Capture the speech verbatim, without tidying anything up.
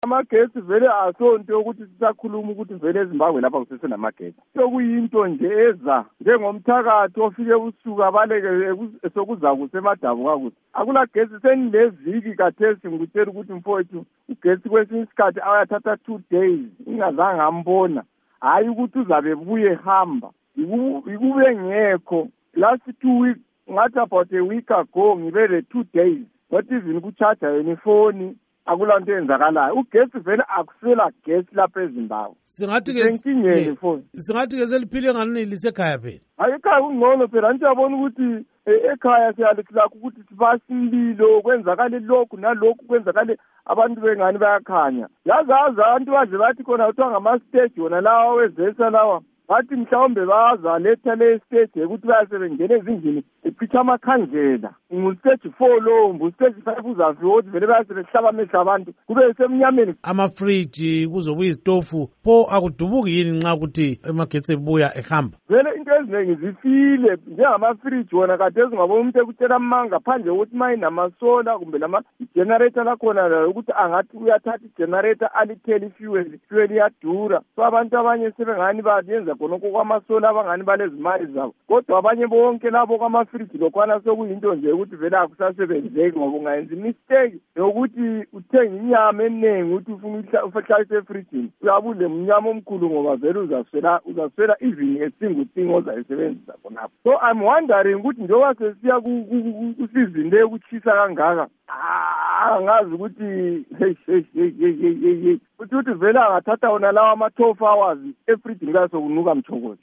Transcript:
Amagesi vele asonto ukuthi sisakhuluma ukuthi vele eZimbabwe lapha kusesenamagesi. Sokuyinto nje eza njengomthakathi ofike ubusuku abaleke sokuza kusemadabu kakuthi. Akula gesi senileviki kathesi ngikutshela ukuthi mfowethu ugesi kwesinye isikhathi ayathatha two days ingazange ambona. Hayi ukuthi uzabe buye hamba. Ikube ngekho last two weeks ngathi about a week ago ngibele two days. What is in kucharge yeni phone akulanto enzakalayo. Ugesi vele akusela gesi lapha eZimbabwe. Singathi ke senkingeni phone. Singathi ke seliphile ngani lisekhaya phela. Hayi ekhaya kungcono phela anti yabona ukuthi ekhaya siyalikhila ukuthi sibase imlilo kwenzakala lokhu nalokhu kwenzakala abantu bengani bayakhanya. Yazaza abantu badle bathi khona kuthiwa ngama stage wona lawa wezesa lawa. Bathi mhlawumbe baza letha le stage ukuthi bayasebenzele ezindlini iphitha amakhandlela ngu-stage four lo ngu-stage five uzafika ukuthi vele bayasebehlaba amehlo abantu kube semnyameni. Amafriji kuzobuya izitofu pho akudubuki yini nxa ukuthi emagetsi ebuya ehamba? Vele into eziningi zifile njengamafriji wona kade ezingabona umuntu ekutshela amanga phandle ukuthi mayinamasola kumbe nama-generator lakhona ukuthi angathi uyathatha i-generator alithele ifuel ifuel iyadura. So abantu abanye sebengani bayenza khonokho kwamasola abangani balezimali zabo kodwa abanye bonke labo kwamafriji lokhwana sokuyinto nje ukuthi vele akusasebenzeki ngoba ungayenza imistake yokuthi uthenga inyama eningi ukuthi ufuna uhlalise efrijini uyabule mnyama omkhulu ngoba vele uzaswela uzaswela even esingle thing ozayisebenzisa khonapho. So I'm wondering ukuthi njengoba sesiya kusizini le ukuchisa kangaka angazi ukuthi hey hey hey hey hey ukuthi vele angathatha wona lawa ama twelve hours efrijini kaso kunuka mchokozo.